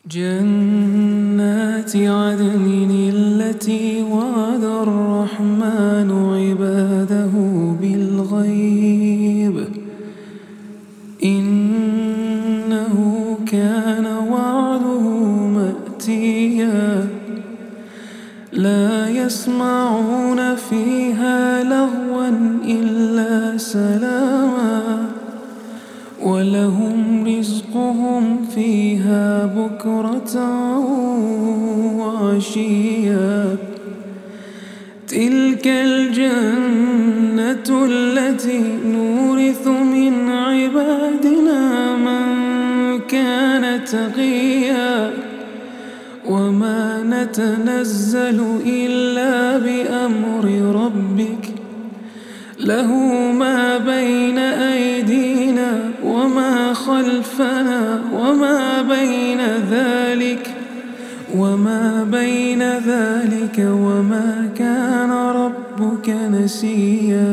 جنات عدن التي وعد الرحمن عباده بالغيب إنه كان وعده مأتيا لا يسمعون فيها لغوا إلا سلاما ولهم رزقهم فيها بكرة وعشيا تلك الجنة التي نورث من عبادنا من كان تقيا وما نتنزل إلا بأمر ربك له ما بين أيدينا وما خلفنا وما بين ذلك وما كان ربك نسيا.